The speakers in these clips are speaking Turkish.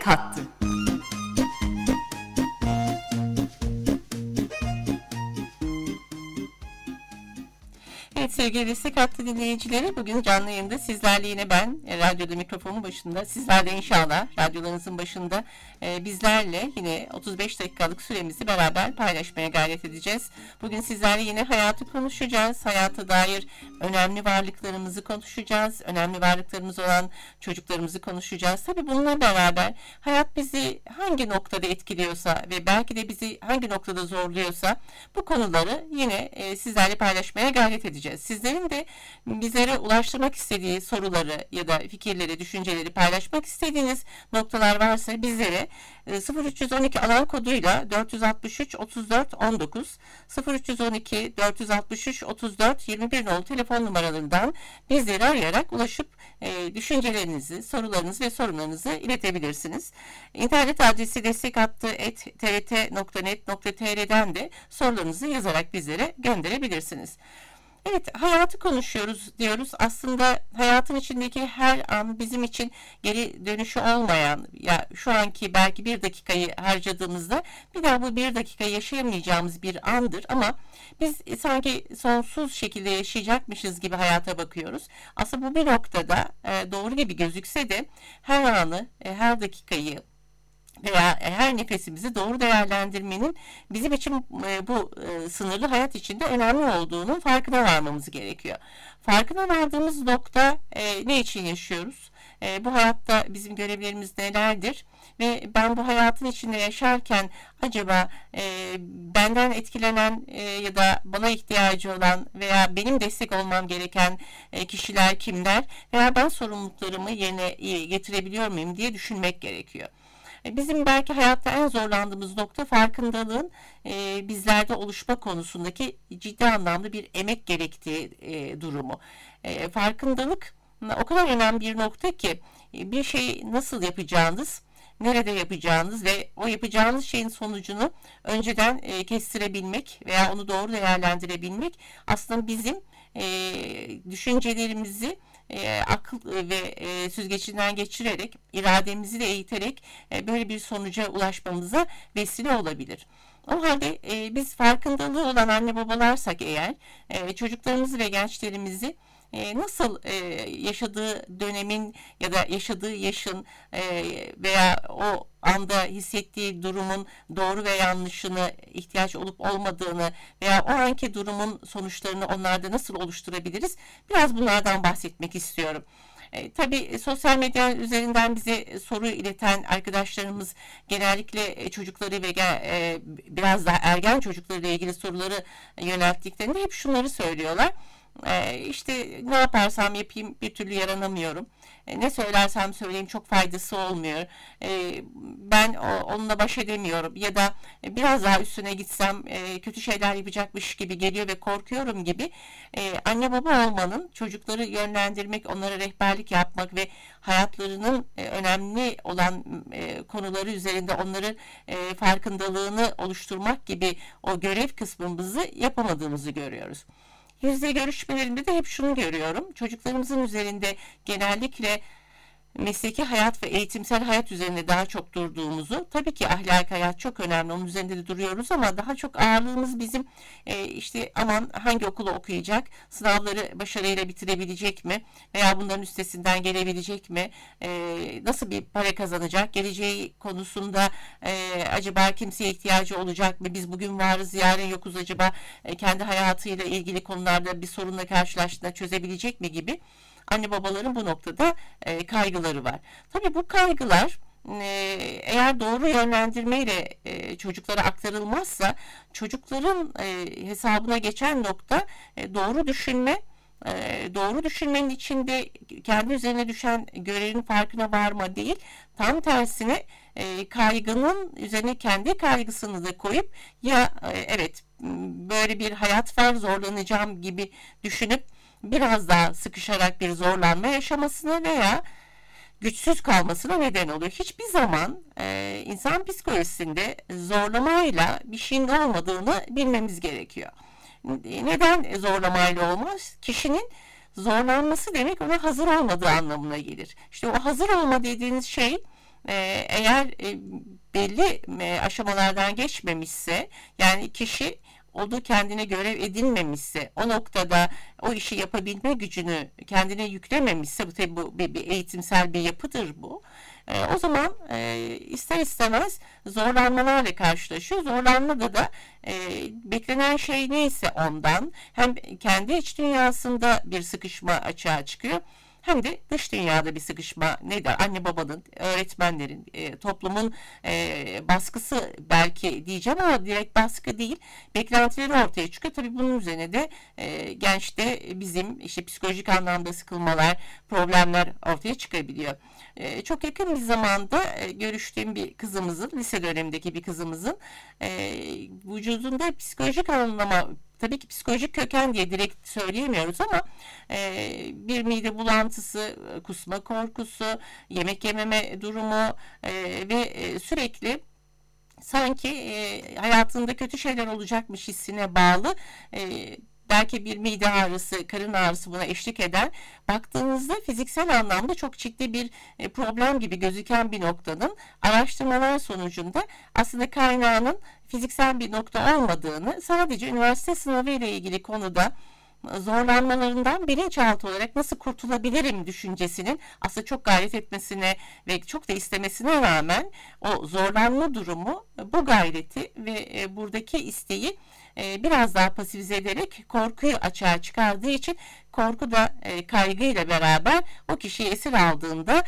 kattı. Evet sevgili Destek Hattı dinleyicileri, bugün canlı yayında sizlerle yine ben radyoda mikrofonun başında, sizler de inşallah radyolarınızın başında bizlerle yine 35 dakikalık süremizi beraber paylaşmaya gayret edeceğiz. Bugün sizlerle yine hayatı konuşacağız. Hayata dair önemli varlıklarımızı konuşacağız. Önemli varlıklarımız olan çocuklarımızı konuşacağız. Tabii bununla beraber hayat bizi hangi noktada etkiliyorsa ve belki de bizi hangi noktada zorluyorsa bu konuları yine sizlerle paylaşmaya gayret edeceğiz. Sizlerin de bizlere ulaştırmak istediği soruları ya da fikirleri, düşünceleri paylaşmak istediğiniz noktalar varsa bizlere 0312 alan koduyla 463 34 19 0312 463 34 21 nolu telefon numaralarından bizleri arayarak ulaşıp düşüncelerinizi, sorularınızı ve sorunlarınızı iletebilirsiniz. İnternet adresi destekhattı@trt.net.tr'den de sorularınızı yazarak bizlere gönderebilirsiniz. Evet, hayatı konuşuyoruz diyoruz. Aslında hayatın içindeki her an bizim için geri dönüşü olmayan, ya şu anki belki bir dakikayı harcadığımızda bir daha bu bir dakikayı yaşayamayacağımız bir andır, ama biz sanki sonsuz şekilde yaşayacakmışız gibi hayata bakıyoruz. Aslında bu bir noktada doğru gibi gözükse de her anı, her dakikayı veya her nefesimizi doğru değerlendirmenin bizim için bu sınırlı hayat içinde önemli olduğunun farkına varmamız gerekiyor. Farkına vardığımız nokta ne için yaşıyoruz? Bu hayatta bizim görevlerimiz nelerdir? Ve ben bu hayatın içinde yaşarken acaba benden etkilenen ya da bana ihtiyacı olan veya benim destek olmam gereken kişiler kimler? Veya ben sorumluluklarımı yerine getirebiliyor muyum diye düşünmek gerekiyor. Bizim belki hayatta en zorlandığımız nokta farkındalığın bizlerde oluşma konusundaki ciddi anlamda bir emek gerektiği durumu. Farkındalık o kadar önemli bir nokta ki bir şeyi nasıl yapacağınız, nerede yapacağınız ve o yapacağınız şeyin sonucunu önceden kestirebilmek veya onu doğru değerlendirebilmek aslında bizim düşüncelerimizi akıl ve süzgecinden geçirerek, irademizi de eğiterek böyle bir sonuca ulaşmamıza vesile olabilir. O halde biz farkındalığı olan anne babalarsak eğer çocuklarımızı ve gençlerimizi nasıl yaşadığı dönemin ya da yaşadığı yaşın veya o anda hissettiği durumun doğru ve yanlışını, ihtiyaç olup olmadığını veya o anki durumun sonuçlarını onlarda nasıl oluşturabiliriz? Biraz bunlardan bahsetmek istiyorum. Tabii sosyal medya üzerinden bize soru ileten arkadaşlarımız genellikle çocukları ve biraz daha ergen çocuklarıyla ilgili soruları yönelttiklerinde hep şunları söylüyorlar. İşte ne yaparsam yapayım bir türlü yaranamıyorum. Ne söylersem söyleyeyim çok faydası olmuyor. Ben onunla baş edemiyorum ya da biraz daha üstüne gitsem kötü şeyler yapacakmış gibi geliyor ve korkuyorum gibi. Anne baba olmanın, çocukları yönlendirmek, onlara rehberlik yapmak ve hayatlarının önemli olan konuları üzerinde onların farkındalığını oluşturmak gibi o görev kısmımızı yapamadığımızı görüyoruz. Yüzde görüşmelerinde de hep şunu görüyorum. Çocuklarımızın üzerinde genellikle mesleki hayat ve eğitimsel hayat üzerinde daha çok durduğumuzu, tabii ki ahlaki hayat çok önemli, onun üzerinde de duruyoruz, ama daha çok ağırlığımız bizim işte aman hangi okulu okuyacak, sınavları başarıyla bitirebilecek mi veya bunların üstesinden gelebilecek mi, nasıl bir para kazanacak, geleceği konusunda acaba kimseye ihtiyacı olacak mı, biz bugün varız yarın yokuz, acaba kendi hayatıyla ilgili konularda bir sorunla karşılaştığında çözebilecek mi gibi anne babaların bu noktada kaygıları var. Tabii bu kaygılar eğer doğru yönlendirmeyle çocuklara aktarılmazsa çocukların hesabına geçen nokta doğru düşünme. Doğru düşünmenin içinde kendi üzerine düşen görevin farkına varma değil, tam tersine kaygının üzerine kendi kaygısını da koyup ya evet böyle bir hayat var, zorlanacağım gibi düşünüp biraz daha sıkışarak bir zorlanma yaşamasına veya güçsüz kalmasına neden oluyor. Hiçbir zaman insan psikolojisinde zorlamayla bir şeyin olmadığını bilmemiz gerekiyor. Neden zorlamayla olmaz? Kişinin zorlanması demek ona hazır olmadığı anlamına gelir. İşte o hazır olma dediğiniz şey Eğer belli aşamalardan geçmemişse, yani kişi olduğu kendine görev edinmemişse, o noktada o işi yapabilme gücünü kendine yüklememişse, bu tabii bir eğitimsel bir yapıdır bu. O zaman ister istemez zorlanmalarla karşılaşıyor. Zorlanmada da beklenen şey neyse ondan hem kendi iç dünyasında bir sıkışma açığa çıkıyor, hem de dış dünyada bir sıkışma. Nedir? Anne babanın, öğretmenlerin, toplumun baskısı belki diyeceğim ama direkt baskı değil. Beklentileri ortaya çıkıyor. Tabii bunun üzerine de gençte bizim işte psikolojik anlamda sıkılmalar, problemler ortaya çıkabiliyor. Çok yakın bir zamanda görüştüğüm bir kızımızın, lise dönemindeki bir kızımızın vücudunda psikolojik anlama, tabii ki psikolojik köken diye direkt söyleyemiyoruz ama bir mide bulantısı, kusma korkusu, yemek yememe durumu ve sürekli sanki hayatında kötü şeyler olacakmış hissine bağlı, belki bir mide ağrısı, karın ağrısı buna eşlik eder. Baktığınızda fiziksel anlamda çok ciddi bir problem gibi gözüken bir noktanın araştırmalar sonucunda aslında kaynağının fiziksel bir nokta olmadığını, sadece üniversite sınavı ile ilgili konuda zorlanmalarından bilinçaltı olarak nasıl kurtulabilirim düşüncesinin aslında çok gayret etmesine ve çok da istemesine rağmen o zorlanma durumu bu gayreti ve buradaki isteği biraz daha pasifize ederek korkuyu açığa çıkardığı için, korku da kaygıyla beraber o kişiyi esir aldığında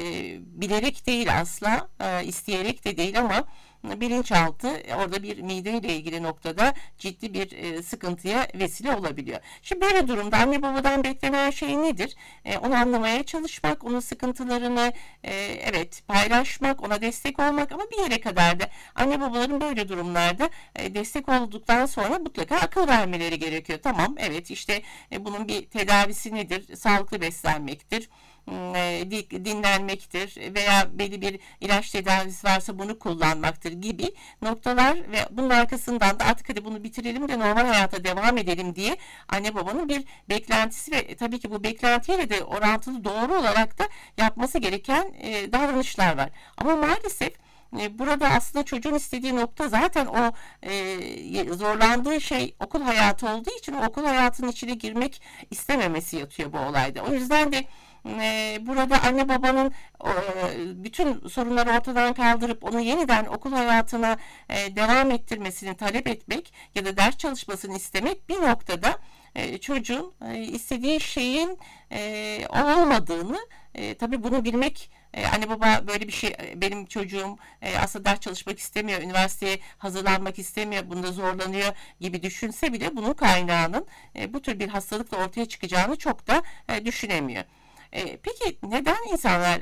bilerek değil, asla isteyerek de değil ama bilinçaltı orada bir mide ile ilgili noktada ciddi bir sıkıntıya vesile olabiliyor. Şimdi böyle durumda anne babadan beklenen şey nedir? Onu anlamaya çalışmak, onun sıkıntılarını evet paylaşmak, ona destek olmak ama bir yere kadar da anne babaların böyle durumlarda destek olduktan sonra mutlaka akıl vermeleri gerekiyor. Tamam, evet, işte bunun bir tedavisi nedir? Sağlıklı beslenmektir, dinlenmektir veya belli bir ilaç tedavisi varsa bunu kullanmaktır gibi noktalar ve bunun arkasından da artık hadi bunu bitirelim de normal hayata devam edelim diye anne babanın bir beklentisi ve tabii ki bu beklentiyle de orantılı doğru olarak da yapması gereken davranışlar var. Ama maalesef burada aslında çocuğun istediği nokta zaten o zorlandığı şey okul hayatı olduğu için o okul hayatının içine girmek istememesi yatıyor bu olayda. O yüzden de burada anne babanın bütün sorunları ortadan kaldırıp onu yeniden okul hayatına devam ettirmesini talep etmek ya da ders çalışmasını istemek bir noktada çocuğun istediği şeyin olmadığını, tabii bunu bilmek, anne baba böyle bir şey, benim çocuğum aslında ders çalışmak istemiyor, üniversiteye hazırlanmak istemiyor, bunda zorlanıyor gibi düşünse bile bunun kaynağının bu tür bir hastalıkla ortaya çıkacağını çok da düşünemiyor. Peki neden insanlar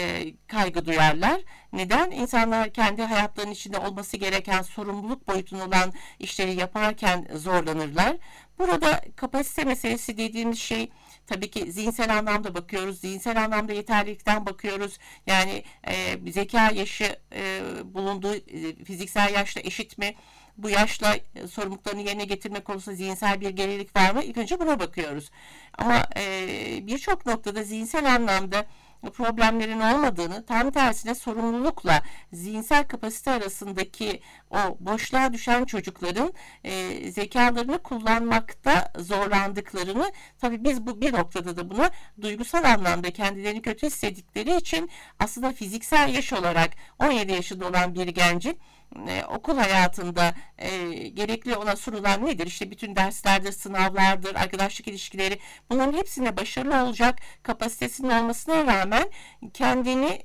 kaygı duyarlar? Neden insanlar kendi hayatlarının içinde olması gereken sorumluluk boyutunda olan işleri yaparken zorlanırlar? Burada kapasite meselesi dediğimiz şey, tabii ki zihinsel anlamda bakıyoruz, zihinsel anlamda yeterlilikten bakıyoruz. Yani zeka yaşı bulunduğu fiziksel yaşla eşit mi? Bu yaşla sorumluluklarını yerine getirme konusunda zihinsel bir gerilik var mı? İlk önce buna bakıyoruz. Ama birçok noktada zihinsel anlamda problemlerin olmadığını, tam tersine sorumlulukla zihinsel kapasite arasındaki o boşluğa düşen çocukların zekalarını kullanmakta zorlandıklarını, tabii biz bu bir noktada da buna duygusal anlamda kendilerini kötü hissettikleri için aslında fiziksel yaş olarak 17 yaşında olan bir gencin okul hayatında gerekli ona sunulan nedir? İşte bütün derslerdir, sınavlardır, arkadaşlık ilişkileri, bunların hepsine başarılı olacak kapasitesinin olmasına rağmen kendini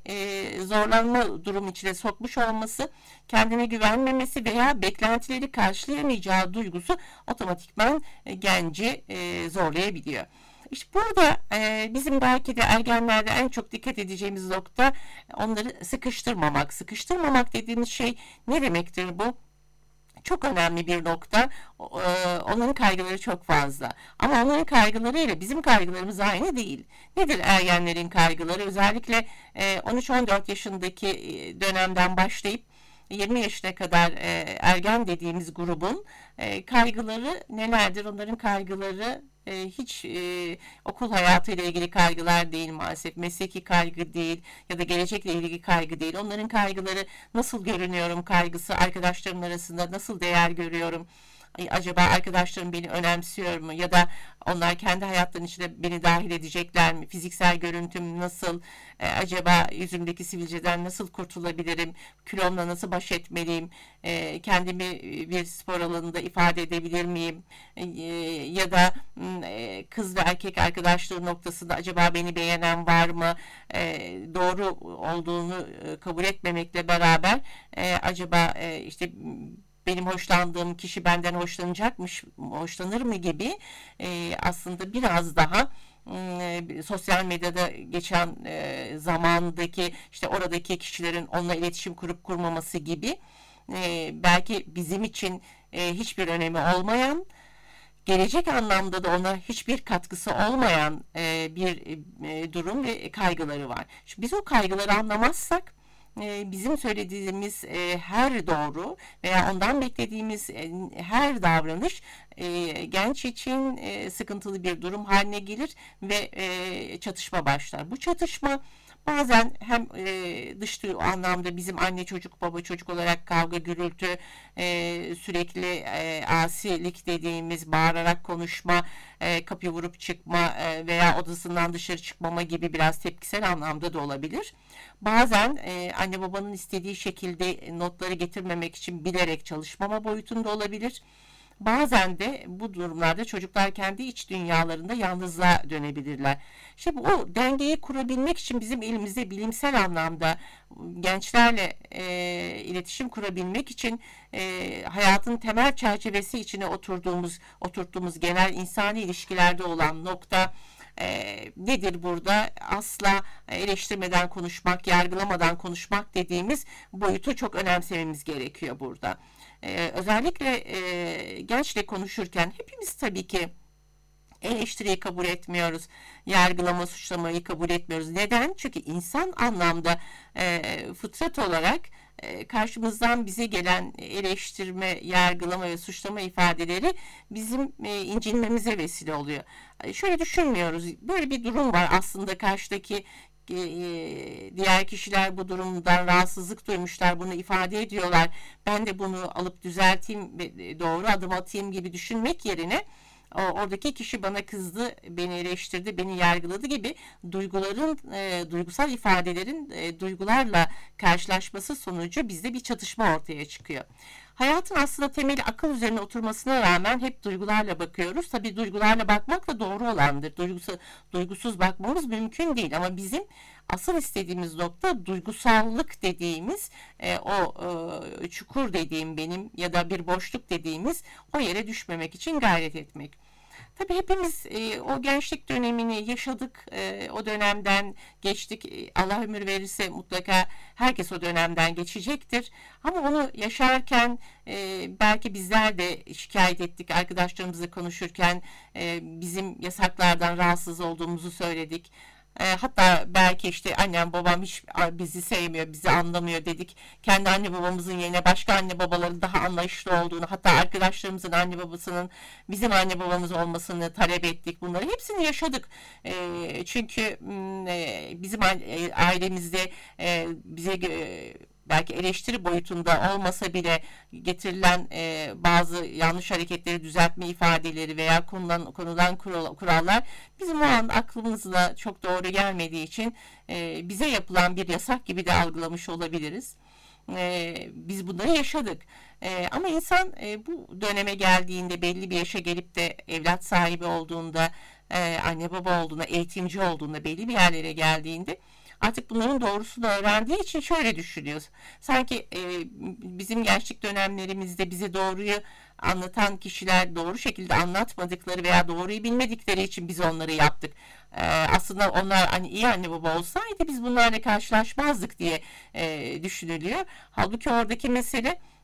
zorlanma durumu içine sokmuş olması, kendine güvenmemesi veya beklentileri karşılayamayacağı duygusu otomatikman genci zorlayabiliyor. İşte burada bizim belki de ergenlerde en çok dikkat edeceğimiz nokta onları sıkıştırmamak. Sıkıştırmamak dediğimiz şey ne demektir bu? Çok önemli bir nokta. Onların kaygıları çok fazla. Ama onların kaygılarıyla bizim kaygılarımız aynı değil. Nedir ergenlerin kaygıları? Özellikle 13-14 yaşındaki dönemden başlayıp 20 yaşına kadar ergen dediğimiz grubun kaygıları nelerdir? Onların kaygıları hiç okul hayatıyla ilgili kaygılar değil maalesef. Mesleki kaygı değil ya da gelecekle ilgili kaygı değil. Onların kaygıları nasıl görünüyorum kaygısı, arkadaşlarım arasında nasıl değer görüyorum. Acaba arkadaşlarım beni önemsiyor mu ya da onlar kendi hayatlarının içine beni dahil edecekler mi? Fiziksel görüntüm nasıl? Acaba yüzümdeki sivilceden nasıl kurtulabilirim? Kilomla nasıl baş etmeliyim? Kendimi bir spor alanında ifade edebilir miyim? Ya da kız ve erkek arkadaşlığı noktasında acaba beni beğenen var mı? Doğru olduğunu kabul etmemekle beraber acaba işte benim hoşlandığım kişi benden hoşlanır mı gibi aslında biraz daha sosyal medyada geçen zamandaki işte oradaki kişilerin onunla iletişim kurup kurmaması gibi belki bizim için hiçbir önemi olmayan, gelecek anlamda da ona hiçbir katkısı olmayan bir durum ve kaygıları var. Şimdi biz o kaygıları anlamazsak bizim söylediğimiz her doğru veya ondan beklediğimiz her davranış genç için sıkıntılı bir durum haline gelir ve çatışma başlar. Bu çatışma bazen hem dış anlamda bizim anne çocuk baba çocuk olarak kavga gürültü sürekli asilik dediğimiz bağırarak konuşma kapıyı vurup çıkma veya odasından dışarı çıkmama gibi biraz tepkisel anlamda da olabilir. Bazen anne babanın istediği şekilde notları getirmemek için bilerek çalışmama boyutunda olabilir. Bazen de bu durumlarda çocuklar kendi iç dünyalarında yalnızlığa dönebilirler. İşte bu dengeyi kurabilmek için bizim elimizde bilimsel anlamda gençlerle iletişim kurabilmek için hayatın temel çerçevesi içine oturttuğumuz genel insani ilişkilerde olan nokta nedir burada? Asla eleştirmeden konuşmak, yargılamadan konuşmak dediğimiz boyutu çok önemsememiz gerekiyor burada. Özellikle gençle konuşurken hepimiz tabii ki eleştiriyi kabul etmiyoruz. Yargılama, suçlamayı kabul etmiyoruz. Neden? Çünkü insan anlamda fıtrat olarak karşımızdan bize gelen eleştirme, yargılama ve suçlama ifadeleri bizim incinmemize vesile oluyor. Şöyle düşünmüyoruz. Böyle bir durum var aslında karşıdaki diğer kişiler bu durumdan rahatsızlık duymuşlar, bunu ifade ediyorlar. Ben de bunu alıp düzelteyim ve doğru adım atayım gibi düşünmek yerine oradaki kişi bana kızdı, beni eleştirdi, beni yargıladı gibi duygusal ifadelerin duygularla karşılaşması sonucu bizde bir çatışma ortaya çıkıyor. Hayatın aslında temeli akıl üzerine oturmasına rağmen hep duygularla bakıyoruz. Tabii duygularla bakmak da doğru olandır. Duygusuz bakmamız mümkün değil ama bizim asıl istediğimiz nokta duygusallık dediğimiz çukur dediğim benim ya da bir boşluk dediğimiz o yere düşmemek için gayret etmek. Tabii hepimiz o gençlik dönemini yaşadık, o dönemden geçtik. Allah ömür verirse mutlaka herkes o dönemden geçecektir. Ama onu yaşarken belki bizler de şikayet ettik, arkadaşlarımızla konuşurken bizim yasaklardan rahatsız olduğumuzu söyledik. Hatta belki işte annem babam hiç bizi sevmiyor, bizi anlamıyor dedik. Kendi anne babamızın yerine başka anne babaların daha anlayışlı olduğunu, hatta arkadaşlarımızın anne babasının bizim anne babamız olmasını talep ettik. Bunları hepsini yaşadık. Çünkü bizim ailemizde bize belki eleştiri boyutunda olmasa bile getirilen bazı yanlış hareketleri düzeltme ifadeleri veya konulan kurallar bizim o an aklımızla çok doğru gelmediği için bize yapılan bir yasak gibi de algılamış olabiliriz. Biz bunları yaşadık. Ama insan bu döneme geldiğinde, belli bir yaşa gelip de evlat sahibi olduğunda, anne baba olduğunda, eğitimci olduğunda, belli bir yerlere geldiğinde artık bunların doğrusunu öğrendiği için şöyle düşünüyoruz. Sanki bizim gençlik dönemlerimizde bize doğruyu anlatan kişiler doğru şekilde anlatmadıkları veya doğruyu bilmedikleri için biz onları yaptık. Aslında onlar hani iyi anne baba olsaydı biz bunlarla karşılaşmazdık diye düşünülüyor. Halbuki oradaki mesele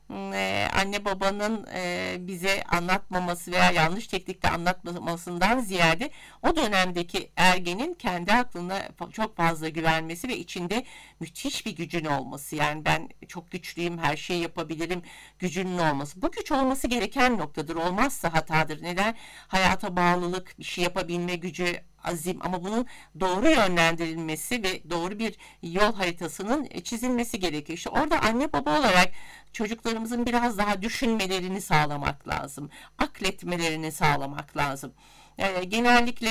Anne babanın bize anlatmaması veya yanlış teknikle anlatmamasından ziyade o dönemdeki ergenin kendi aklına çok fazla güvenmesi ve içinde müthiş bir gücün olması. Yani ben çok güçlüyüm, her şeyi yapabilirim gücünün olması. Bu güç olması gereken noktadır. Olmazsa hatadır. Neden? Hayata bağlılık, bir şey yapabilme gücü, azim, ama bunun doğru yönlendirilmesi ve doğru bir yol haritasının çizilmesi gerekiyor. İşte orada anne baba olarak çocuklarımızın biraz daha düşünmelerini sağlamak lazım. Akletmelerini sağlamak lazım. Genellikle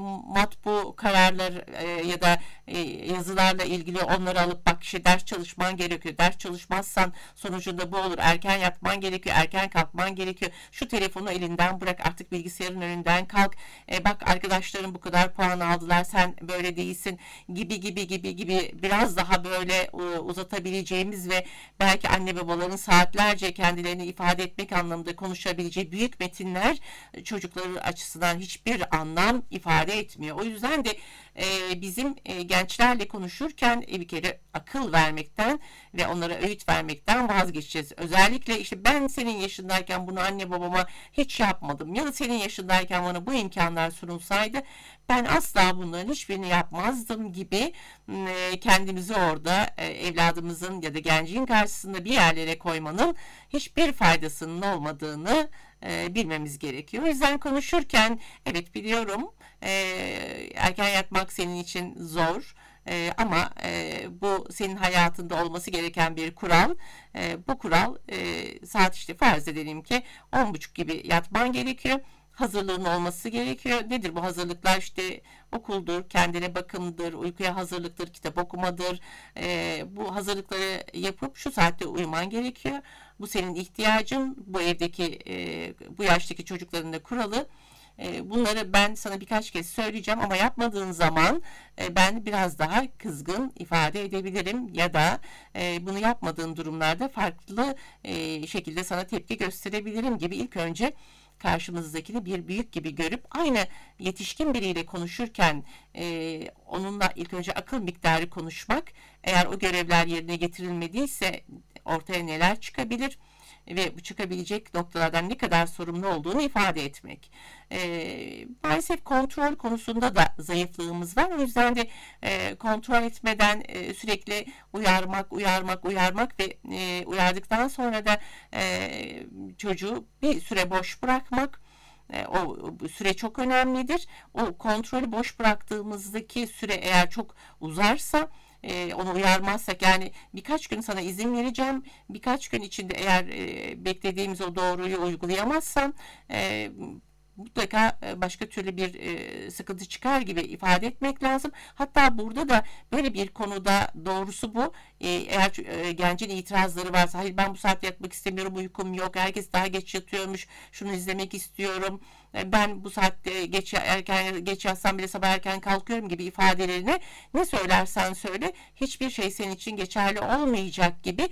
matbu kararlar ya da yazılarla ilgili onları alıp bak işte ders çalışman gerekiyor. Ders çalışmazsan sonucunda bu olur. Erken yatman gerekiyor. Erken kalkman gerekiyor. Şu telefonu elinden bırak, artık bilgisayarın önünden kalk. Bak arkadaşların bu kadar puan aldılar. Sen böyle değilsin gibi gibi gibi gibi biraz daha böyle uzatabileceğimiz ve belki anne babaların saatlerce kendilerini ifade etmek anlamında konuşabileceği büyük metinler çocukların açısından hiçbir anlam ifade etmiyor. O yüzden de bizim gençlerle konuşurken bir kere akıl vermekten ve onlara öğüt vermekten vazgeçeceğiz. Özellikle işte ben senin yaşındayken bunu anne babama hiç yapmadım ya da senin yaşındayken bana bu imkanlar sunulsaydı ben asla bunların hiçbirini yapmazdım gibi kendimizi orada evladımızın ya da gencin karşısında bir yerlere koymanın hiçbir faydasının olmadığını bilmemiz gerekiyor. O yüzden konuşurken evet biliyorum erken yatmak senin için zor. Ama bu senin hayatında olması gereken bir kural. Bu kural saat işte farz edelim ki 10.30 gibi yatman gerekiyor. Hazırlığın olması gerekiyor. Nedir bu hazırlıklar? İşte okuldur, kendine bakımdır, uykuya hazırlıktır, kitap okumadır. Bu hazırlıkları yapıp şu saatte uyuman gerekiyor. Bu senin ihtiyacın. Bu evdeki, bu yaştaki çocukların da kuralı. Bunları ben sana birkaç kez söyleyeceğim ama yapmadığın zaman ben biraz daha kızgın ifade edebilirim ya da bunu yapmadığın durumlarda farklı şekilde sana tepki gösterebilirim gibi ilk önce karşımızdakini bir büyük gibi görüp aynı yetişkin biriyle konuşurken onunla ilk önce akıl miktarı konuşmak, eğer o görevler yerine getirilmediyse ortaya neler çıkabilir ve bu çıkabilecek noktalardan ne kadar sorumlu olduğunu ifade etmek. Maalesef kontrol konusunda da zayıflığımız var. O yüzden de kontrol etmeden sürekli uyarmak ve uyardıktan sonra da çocuğu bir süre boş bırakmak. O süre çok önemlidir. O kontrolü boş bıraktığımızdaki süre eğer çok uzarsa, onu uyarmazsak, yani birkaç gün sana izin vereceğim, birkaç gün içinde eğer beklediğimiz o doğruyu uygulayamazsan mutlaka başka türlü bir sıkıntı çıkar gibi ifade etmek lazım. Hatta burada da böyle bir konuda doğrusu bu. Eğer gencin itirazları varsa, hayır ben bu saatte yatmak istemiyorum, uykum yok, herkes daha geç yatıyormuş, şunu izlemek istiyorum, ben bu saatte geç yatsam bile sabah erken kalkıyorum gibi ifadelerine ne söylersen söyle hiçbir şey senin için geçerli olmayacak gibi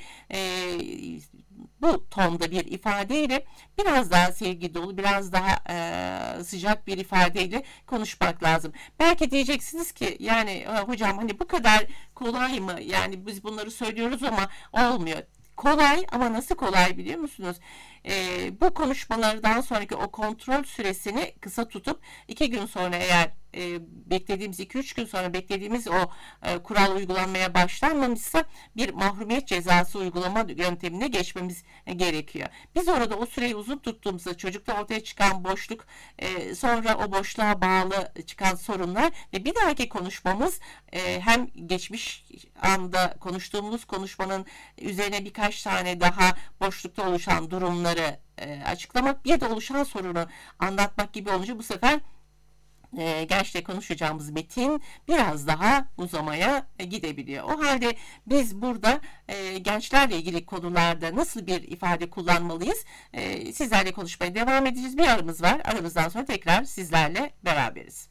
bu tonda bir ifadeyle biraz daha sevgi dolu, biraz daha sıcak bir ifadeyle konuşmak lazım. Belki diyeceksiniz ki yani hocam hani bu kadar kolay mı? Yani biz bunları söylüyoruz ama olmuyor. Kolay ama nasıl kolay biliyor musunuz? Bu konuşmalardan sonraki o kontrol süresini kısa tutup 2 gün sonra eğer beklediğimiz 2-3 gün sonra beklediğimiz o kural uygulanmaya başlanmamışsa bir mahrumiyet cezası uygulama yöntemine geçmemiz gerekiyor. Biz orada o süreyi uzun tuttuğumuzda çocukta ortaya çıkan boşluk, sonra o boşluğa bağlı çıkan sorunlar ve bir dahaki konuşmamız hem geçmiş anda konuştuğumuz konuşmanın üzerine birkaç tane daha boşlukta oluşan durumları açıklamak, bir de oluşan sorunu anlatmak gibi olunca bu sefer gençle konuşacağımız metin biraz daha uzamaya gidebiliyor. O halde biz burada gençlerle ilgili konularda nasıl bir ifade kullanmalıyız? Sizlerle konuşmaya devam edeceğiz. Bir aramız var. Aramızdan sonra tekrar sizlerle beraberiz.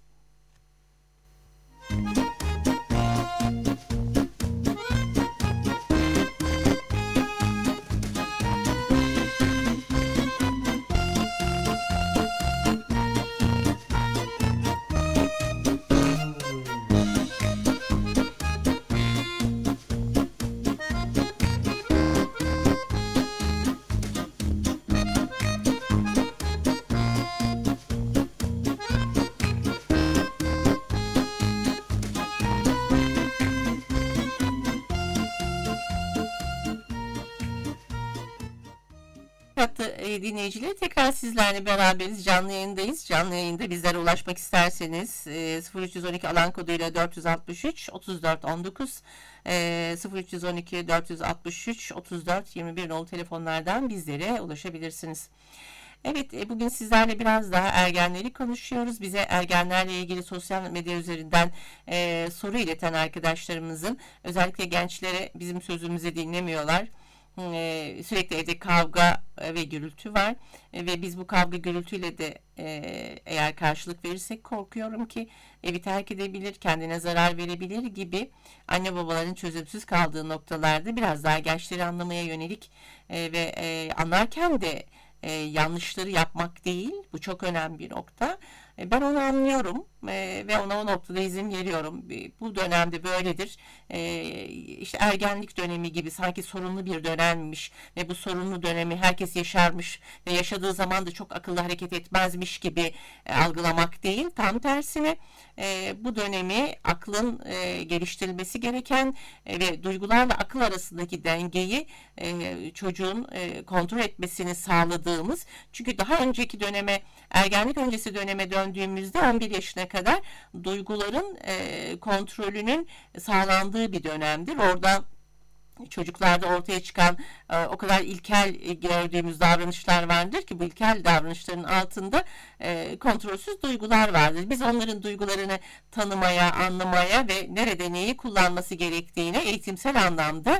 Hatta dinleyicileri tekrar sizlerle beraberiz. Canlı yayındayız. Canlı yayında bizlere ulaşmak isterseniz 0312 alan koduyla 463 34 19 0312 463 34 21 nolu telefonlardan bizlere ulaşabilirsiniz. Evet, bugün sizlerle biraz daha ergenleri konuşuyoruz. Bize ergenlerle ilgili sosyal medya üzerinden soru ileten arkadaşlarımızın, özellikle gençlere bizim sözümüzü dinlemiyorlar. Sürekli evde kavga ve gürültü var ve biz bu kavga gürültüyle de eğer karşılık verirsek korkuyorum ki evi terk edebilir, kendine zarar verebilir gibi anne babaların çözümsüz kaldığı noktalarda biraz daha gençleri anlamaya yönelik ve anlarken de yanlışları yapmak değil, bu çok önemli bir nokta. Ben onu anlıyorum ve ona o noktada izin veriyorum. Bu dönemde böyledir. İşte ergenlik dönemi gibi sanki sorunlu bir dönemmiş ve bu sorunlu dönemi herkes yaşarmış ve yaşadığı zaman da çok akıllı hareket etmezmiş gibi algılamak değil. Tam tersine bu dönemi aklın geliştirilmesi gereken ve duygularla akıl arasındaki dengeyi çocuğun kontrol etmesini sağladığımız, çünkü daha önceki döneme, ergenlik öncesi döneme döndüğümüzde 11 yaşına kadar duyguların kontrolünün sağlandığı bir dönemdir. Orada çocuklarda ortaya çıkan o kadar ilkel gördüğümüz davranışlar vardır ki bu ilkel davranışların altında kontrolsüz duygular vardır. Biz onların duygularını tanımaya, anlamaya ve nerede neyi kullanması gerektiğine eğitimsel anlamda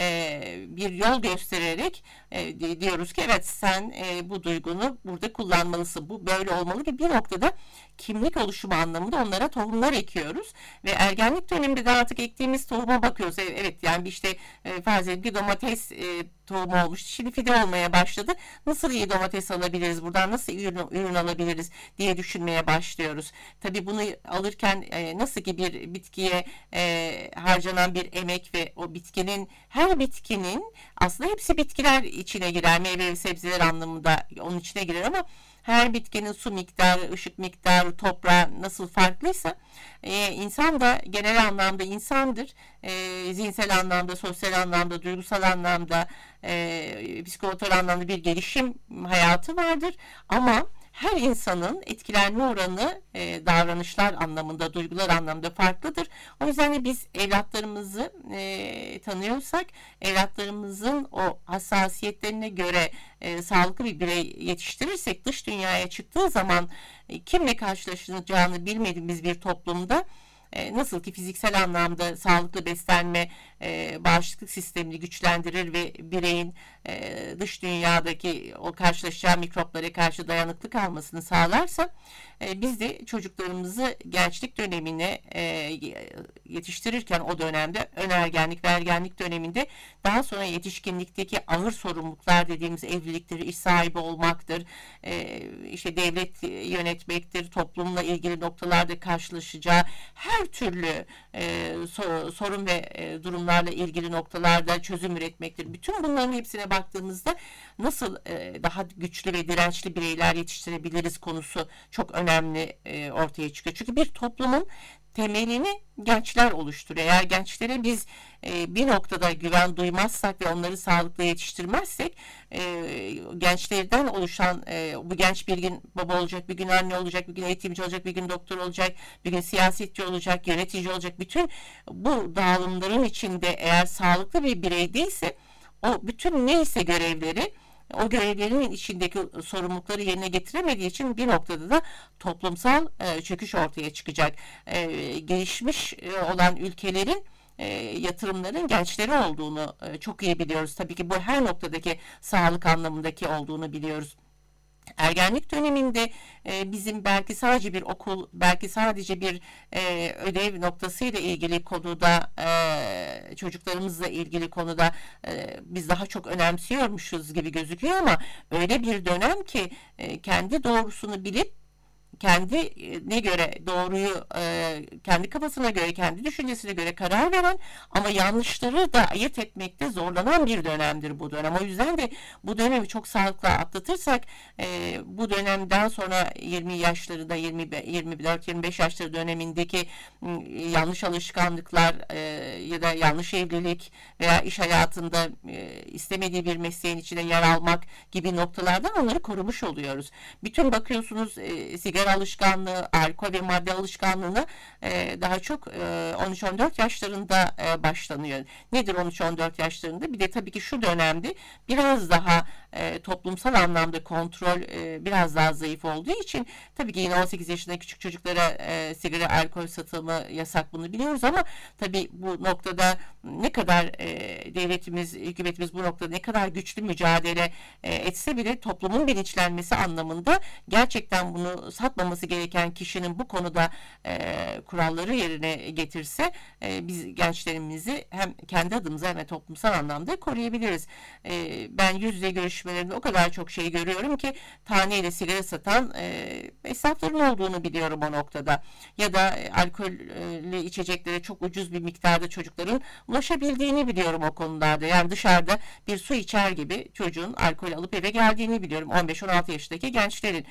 bir yol göstererek diyoruz ki evet, sen bu duygunu burada kullanmalısın. Bu böyle olmalı ve bir noktada kimlik oluşumu anlamında onlara tohumlar ekiyoruz ve ergenlik döneminde de artık ektiğimiz tohuma bakıyoruz. Evet, yani işte farz edin bir domates tohumu olmuş. Şimdi fide olmaya başladı. Nasıl iyi domates alabiliriz? Buradan nasıl ürün alabiliriz diye düşünmeye başlıyoruz. Tabii bunu alırken nasıl ki bir bitkiye harcanan bir emek ve o bitkinin, her bitkinin, aslında hepsi bitkiler içine girer. Meyve ve sebzeler anlamında onun içine girer ama her bitkinin su miktarı, ışık miktarı, toprağı nasıl farklıysa insan da genel anlamda insandır. Zihinsel anlamda, sosyal anlamda, duygusal anlamda, psikomotor anlamda bir gelişim hayatı vardır. Ama her insanın etkilenme oranı davranışlar anlamında, duygular anlamında farklıdır. O yüzden de biz evlatlarımızı tanıyorsak, evlatlarımızın o hassasiyetlerine göre sağlıklı bir birey yetiştirirsek, dış dünyaya çıktığı zaman kimle karşılaşacağını bilmediğimiz bir toplumda, nasıl ki fiziksel anlamda sağlıklı beslenme bağışıklık sistemini güçlendirir ve bireyin dış dünyadaki o karşılaşacağı mikroplara karşı dayanıklı kalmasını sağlarsa, biz de çocuklarımızı gençlik dönemine yetiştirirken o dönemde önergenlik ve ergenlik döneminde, daha sonra yetişkinlikteki ağır sorumluluklar dediğimiz evliliktir, iş sahibi olmaktır, işte devlet yönetmektir, toplumla ilgili noktalarda karşılaşacağı her türlü sorun ve durumlarla ilgili noktalarda çözüm üretmektir. Bütün bunların hepsine baktığımızda nasıl daha güçlü ve dirençli bireyler yetiştirebiliriz konusu çok önemli ortaya çıkıyor. Çünkü bir toplumun temelini gençler oluşturuyor. Eğer gençlere biz bir noktada güven duymazsak ve onları sağlıklı yetiştirmezsek, gençlerden oluşan bu genç bir gün baba olacak, bir gün anne olacak, bir gün eğitimci olacak, bir gün doktor olacak, bir gün siyasetçi olacak, yönetici olacak. Bütün bu dağılımların içinde eğer sağlıklı bir birey değilse, o bütün neyse görevleri, o görevlerinin içindeki sorumlulukları yerine getiremediği için bir noktada da toplumsal çöküş ortaya çıkacak. Gelişmiş olan ülkelerin yatırımların gençleri olduğunu çok iyi biliyoruz. Tabii ki bu her noktadaki sağlık anlamındaki olduğunu biliyoruz. Ergenlik döneminde bizim belki sadece bir okul, belki sadece bir ödev noktasıyla ilgili konuda, çocuklarımızla ilgili konuda biz daha çok önemsiyormuşuz gibi gözüküyor ama öyle bir dönem ki kendi doğrusunu bilip kendine göre doğruyu kendi kafasına göre, kendi düşüncesine göre karar veren ama yanlışları da ayırt etmekte zorlanan bir dönemdir bu dönem. O yüzden de bu dönemi çok sağlıklı atlatırsak bu dönemden sonra 20 yaşlarında 24-25 yaşları dönemindeki yanlış alışkanlıklar ya da yanlış evlilik veya iş hayatında istemediği bir mesleğin içine yer almak gibi noktalardan onları korumuş oluyoruz. Bütün bakıyorsunuz sigara alışkanlığı, alkol ve madde alışkanlığına daha çok 13-14 yaşlarında başlanıyor. Nedir 13-14 yaşlarında? Bir de tabii ki şu dönemde biraz daha toplumsal anlamda kontrol biraz daha zayıf olduğu için tabii ki yine 18 yaşında küçük çocuklara sigara, alkol satımı yasak, bunu biliyoruz ama tabii bu noktada ne kadar devletimiz, hükümetimiz bu noktada ne kadar güçlü mücadele etse bile toplumun bilinçlenmesi anlamında gerçekten bunu satmaması gereken kişinin bu konuda kuralları yerine getirse biz gençlerimizi hem kendi adımıza hem de toplumsal anlamda koruyabiliriz. Ben yüz yüze görüşmelerinde o kadar çok şey görüyorum ki taneyle sigara satan esnafların olduğunu biliyorum o noktada. Ya da alkollü içeceklere çok ucuz bir miktarda çocukların ulaşabildiğini biliyorum o konularda. Yani dışarıda bir su içer gibi çocuğun alkol alıp eve geldiğini biliyorum. 15-16 yaşındaki gençlerin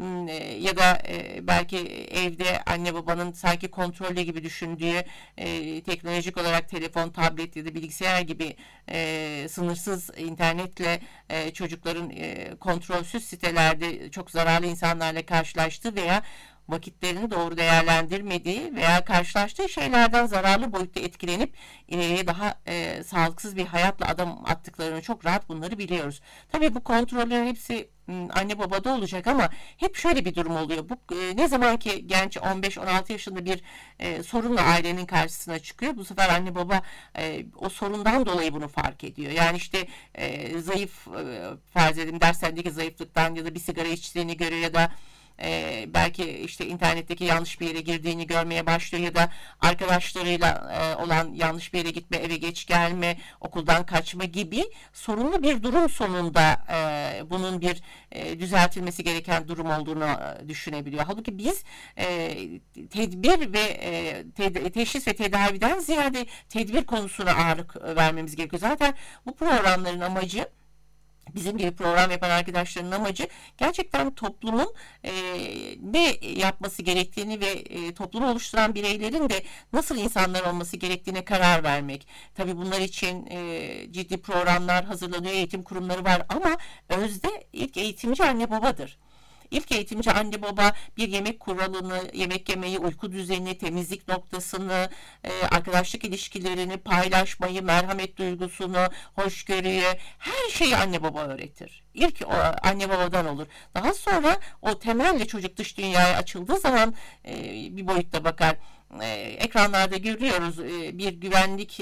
ya da belki evde anne babanın sanki kontrollü gibi düşündüğü teknolojik olarak telefon, tablet ya da bilgisayar gibi sınırsız internetle çocukların kontrolsüz sitelerde çok zararlı insanlarla karşılaştığı veya vakitlerini doğru değerlendirmediği veya karşılaştığı şeylerden zararlı boyutta etkilenip ileriye daha sağlıksız bir hayatla adım attıklarını çok rahat bunları biliyoruz. Tabii bu kontrollerin hepsi anne babada olacak ama hep şöyle bir durum oluyor. Bu ne zaman ki genç 15-16 yaşında bir sorunla ailenin karşısına çıkıyor. Bu sefer anne baba o sorundan dolayı bunu fark ediyor. Yani işte zayıf farz edelim derslerdeki zayıflıktan ya da bir sigara içtiğini görüyor ya da belki işte internetteki yanlış bir yere girdiğini görmeye başlıyor ya da arkadaşlarıyla olan yanlış bir yere gitme, eve geç gelme, okuldan kaçma gibi sorunlu bir durum sonunda bunun bir düzeltilmesi gereken durum olduğunu düşünebiliyor. Halbuki biz tedbir ve teşhis ve tedaviden ziyade tedbir konusuna ağırlık vermemiz gerekiyor. Zaten bu programların amacı, bizim gibi program yapan arkadaşların amacı gerçekten toplumun ne yapması gerektiğini ve toplumu oluşturan bireylerin de nasıl insanlar olması gerektiğine karar vermek. Tabii bunlar için ciddi programlar hazırlanıyor, eğitim kurumları var ama özde ilk eğitimci anne babadır. İlk eğitimci anne baba bir yemek kuralını, yemek yemeyi, uyku düzenini, temizlik noktasını, arkadaşlık ilişkilerini, paylaşmayı, merhamet duygusunu, hoşgörüyü, her şeyi anne baba öğretir. İlk o anne babadan olur. Daha sonra o temelle çocuk dış dünyaya açıldığı zaman bir boyutta bakar. Ekranlarda görüyoruz bir güvenlik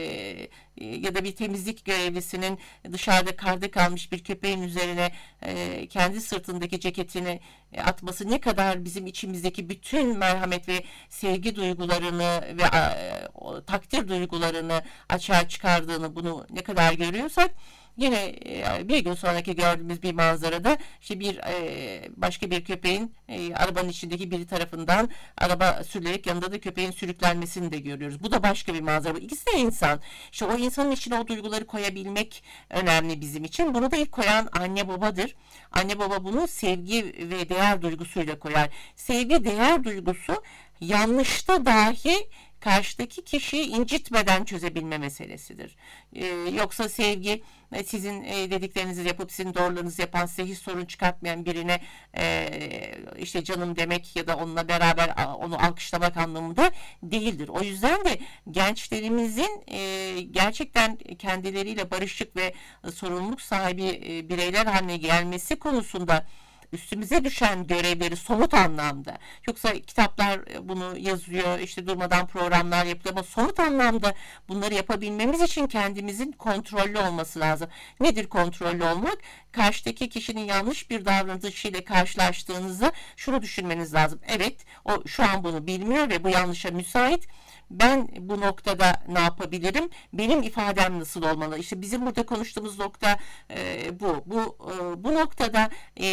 ya da bir temizlik görevlisinin dışarıda karda kalmış bir köpeğin üzerine kendi sırtındaki ceketini atması ne kadar bizim içimizdeki bütün merhamet ve sevgi duygularını ve takdir duygularını açığa çıkardığını, bunu ne kadar görüyorsak, yine bir gün sonraki gördüğümüz bir manzarada işte başka bir köpeğin arabanın içindeki biri tarafından araba sürülerek yanında da köpeğin sürüklenmesini de görüyoruz. Bu da başka bir manzara. İkisi de insan. İşte o insanın içine o duyguları koyabilmek önemli bizim için. Bunu da ilk koyan anne babadır. Anne baba bunu sevgi ve değer duygusuyla koyar. Sevgi, değer duygusu yanlışta dahi karşıdaki kişiyi incitmeden çözebilme meselesidir. Yoksa sevgi sizin dediklerinizi yapıp sizin doğrularınızı yapan, size hiç sorun çıkartmayan birine işte canım demek ya da onunla beraber onu alkışlamak anlamında değildir. O yüzden de gençlerimizin gerçekten kendileriyle barışık ve sorumluluk sahibi bireyler haline gelmesi konusunda üstümüze düşen görevleri somut anlamda, yoksa kitaplar bunu yazıyor, işte durmadan programlar yapılıyor ama somut anlamda bunları yapabilmemiz için kendimizin kontrollü olması lazım. Nedir kontrollü olmak? Karşıdaki kişinin yanlış bir davranışıyla karşılaştığınızda şunu düşünmeniz lazım. Evet, o şu an bunu bilmiyor ve bu yanlışa müsait. Ben bu noktada ne yapabilirim? Benim ifadem nasıl olmalı? İşte bizim burada konuştuğumuz nokta bu. Bu noktada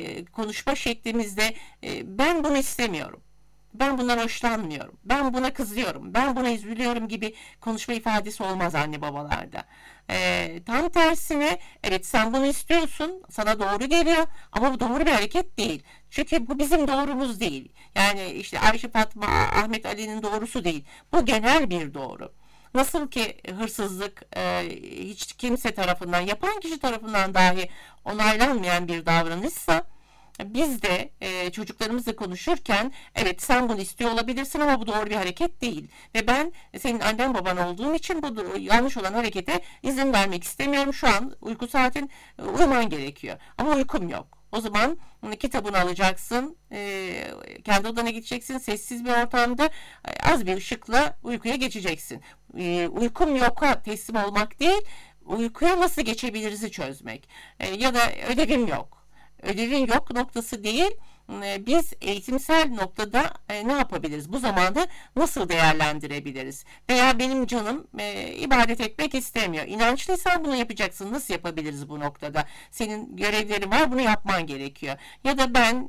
konuşma şeklimizde ben bunu istemiyorum, ben bundan hoşlanmıyorum, ben buna kızıyorum, ben buna üzülüyorum gibi konuşma ifadesi olmaz anne babalarda. Tam tersine, evet sen bunu istiyorsun, sana doğru geliyor ama bu doğru bir hareket değil. Çünkü bu bizim doğrumuz değil. Yani işte Ayşe, Fatma, Ahmet, Ali'nin doğrusu değil. Bu genel bir doğru. Nasıl ki hırsızlık hiç kimse tarafından, yapan kişi tarafından dahi onaylanmayan bir davranışsa, biz de çocuklarımızla konuşurken evet sen bunu istiyor olabilirsin ama bu doğru bir hareket değil. Ve ben senin annen baban olduğum için bu yanlış olan harekete izin vermek istemiyorum. Şu an uyku saatin, uyuman gerekiyor. Ama uykum yok. O zaman kitabını alacaksın, kendi odana gideceksin, sessiz bir ortamda az bir ışıkla uykuya geçeceksin. Uykum yok'a teslim olmak değil, uykuya nasıl geçebiliriz'i çözmek. Ya da ödevim yok. Ödevin yok noktası değil, biz eğitimsel noktada ne yapabiliriz? Bu zamanda nasıl değerlendirebiliriz? Veya benim canım ibadet etmek istemiyor. İnançlıysan bunu yapacaksın. Nasıl yapabiliriz bu noktada? Senin görevlerin var, bunu yapman gerekiyor. Ya da ben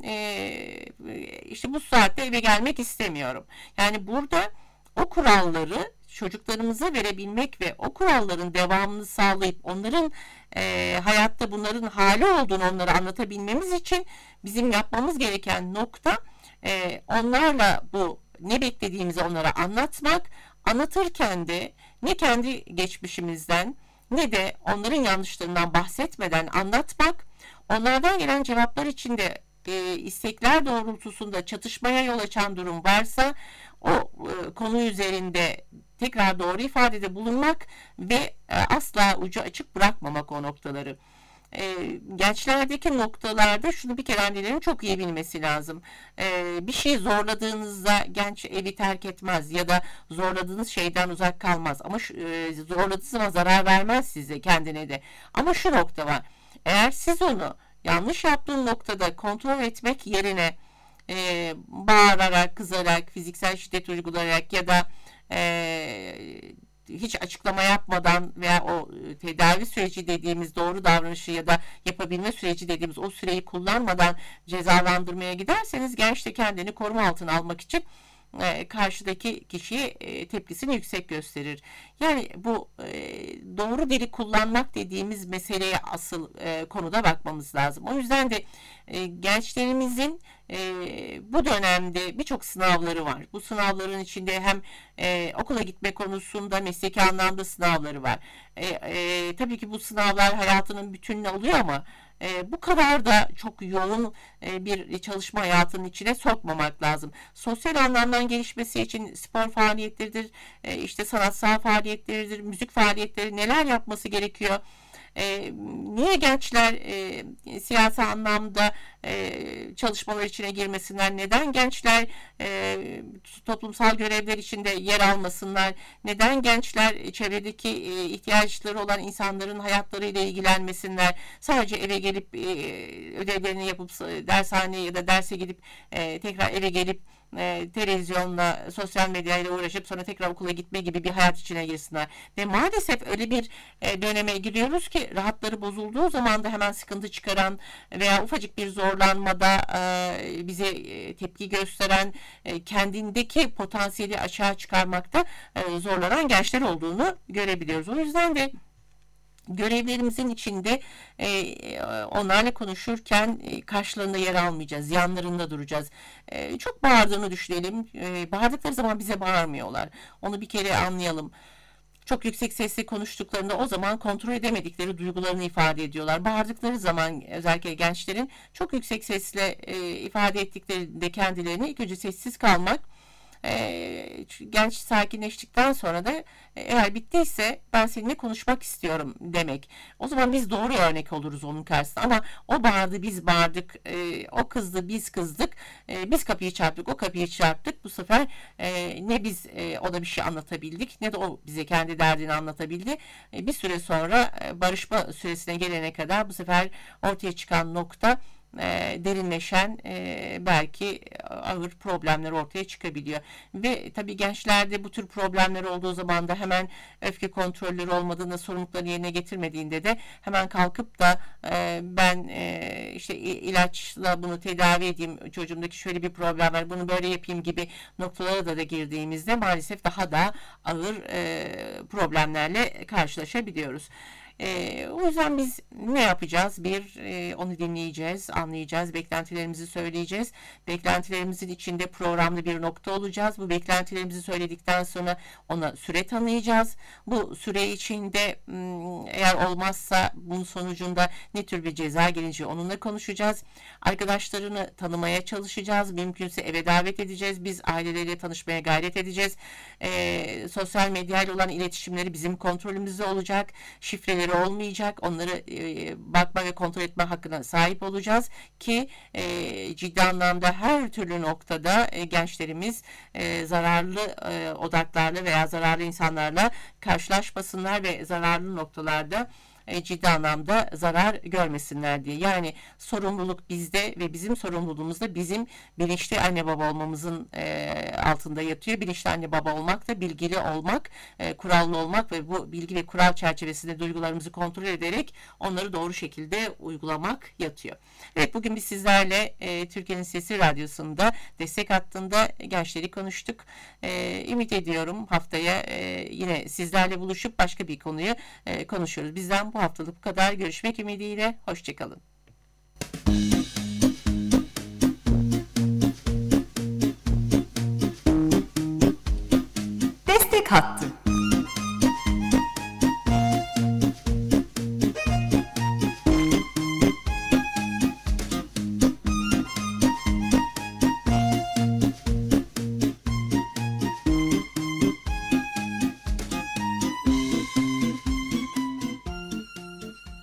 işte bu saatte eve gelmek istemiyorum. Yani burada o kuralları çocuklarımıza verebilmek ve o kuralların devamını sağlayıp onların hayatta bunların hali olduğunu onlara anlatabilmemiz için bizim yapmamız gereken nokta onlarla bu ne beklediğimizi onlara anlatmak, anlatırken de ne kendi geçmişimizden ne de onların yanlışlarından bahsetmeden anlatmak, onlardan gelen cevaplar içinde istekler doğrultusunda çatışmaya yol açan durum varsa o konu üzerinde tekrar doğru ifadede bulunmak ve asla ucu açık bırakmamak o noktaları. Gençlerdeki noktalarda şunu bir kere annelerin çok iyi bilmesi lazım. Bir şey zorladığınızda genç evi terk etmez ya da zorladığınız şeyden uzak kalmaz. Ama zorladığı zaman zarar vermez size, kendine de. Ama şu nokta var. Eğer siz onu yanlış yaptığın noktada kontrol etmek yerine bağırarak, kızarak, fiziksel şiddet uygulayarak ya da hiç açıklama yapmadan veya o tedavi süreci dediğimiz doğru davranışı ya da yapabilme süreci dediğimiz o süreyi kullanmadan cezalandırmaya giderseniz genç de kendini koruma altına almak için karşıdaki kişiye tepkisini yüksek gösterir. Yani bu doğru dili kullanmak dediğimiz meseleye asıl konuda bakmamız lazım. O yüzden de gençlerimizin bu dönemde birçok sınavları var. Bu sınavların içinde hem okula gitme konusunda mesleki anlamda sınavları var. Tabii ki bu sınavlar hayatının bütününe oluyor ama bu kadar da çok yoğun bir çalışma hayatının içine sokmamak lazım. Sosyal anlamdan gelişmesi için spor faaliyetleridir, işte sanatsal faaliyetleridir, müzik faaliyetleri neler yapması gerekiyor? Niye gençler siyasi anlamda çalışmalar içine girmesinler? Neden gençler toplumsal görevler içinde yer almasınlar? Neden gençler çevredeki ihtiyaçları olan insanların hayatlarıyla ilgilenmesinler? Sadece eve gelip ödevlerini yapıp dershaneye ya da derse gidip tekrar eve gelip televizyonla, sosyal medyayla uğraşıp sonra tekrar okula gitme gibi bir hayat içine girsinler. Ve maalesef öyle bir döneme giriyoruz ki rahatları bozulduğu zaman da hemen sıkıntı çıkaran veya ufacık bir zorlanmada bize tepki gösteren, kendindeki potansiyeli açığa çıkarmakta zorlanan gençler olduğunu görebiliyoruz. O yüzden de görevlerimizin içinde onlarla konuşurken karşılarında yer almayacağız. Yanlarında duracağız. Çok bağırdığını düşünelim. Bağırdıkları zaman bize bağırmıyorlar. Onu bir kere anlayalım. Çok yüksek sesle konuştuklarında o zaman kontrol edemedikleri duygularını ifade ediyorlar. Bağırdıkları zaman özellikle gençlerin çok yüksek sesle ifade ettiklerinde kendilerini ilk önce sessiz kalmak, genç sakinleştikten sonra da eğer bittiyse ben seninle konuşmak istiyorum demek. O zaman biz doğru örnek oluruz onun karşısında. Ama o bağırdı, biz bağırdık, o kızdı, biz kızdık, biz kapıyı çarptık, o kapıyı çarptık. Bu sefer ne biz ona bir şey anlatabildik ne de o bize kendi derdini anlatabildi. Bir süre sonra barışma süresine gelene kadar bu sefer ortaya çıkan nokta derinleşen belki ağır problemler ortaya çıkabiliyor. Ve tabii gençlerde bu tür problemler olduğu zaman da hemen öfke kontrolleri olmadığında, sorumluluklarını yerine getirmediğinde de hemen kalkıp da ben işte ilaçla bunu tedavi edeyim, çocuğumdaki şöyle bir problem var, bunu böyle yapayım gibi noktalara da girdiğimizde maalesef daha da ağır problemlerle karşılaşabiliyoruz. O yüzden biz ne yapacağız? Onu dinleyeceğiz, anlayacağız, beklentilerimizi söyleyeceğiz. Beklentilerimizin içinde programlı bir nokta olacağız. Bu beklentilerimizi söyledikten sonra ona süre tanıyacağız. Bu süre içinde eğer olmazsa bunun sonucunda ne tür bir ceza geleceği onunla konuşacağız. Arkadaşlarını tanımaya çalışacağız. Mümkünse eve davet edeceğiz. Biz aileleriyle tanışmaya gayret edeceğiz. Sosyal medyayla olan iletişimleri bizim kontrolümüzde olacak. Şifreleri olmayacak. Onları bakma ve kontrol etme hakkına sahip olacağız ki ciddi anlamda her türlü noktada gençlerimiz zararlı odaklarla veya zararlı insanlarla karşılaşmasınlar ve zararlı noktalarda ciddi anlamda zarar görmesinler diye. Yani sorumluluk bizde ve bizim sorumluluğumuz da bizim bilinçli anne baba olmamızın altında yatıyor. Bilinçli anne baba olmak da bilgili olmak, kurallı olmak ve bu bilgi ve kural çerçevesinde duygularımızı kontrol ederek onları doğru şekilde uygulamak yatıyor. Evet, bugün biz sizlerle Türkiye'nin Sesi Radyosu'nda destek hattında gençleri konuştuk. Ümit ediyorum haftaya yine sizlerle buluşup başka bir konuyu konuşuyoruz. Bizden bu haftalık bu kadar. Görüşmek ümidiyle. Hoşçakalın. Destek Hattı.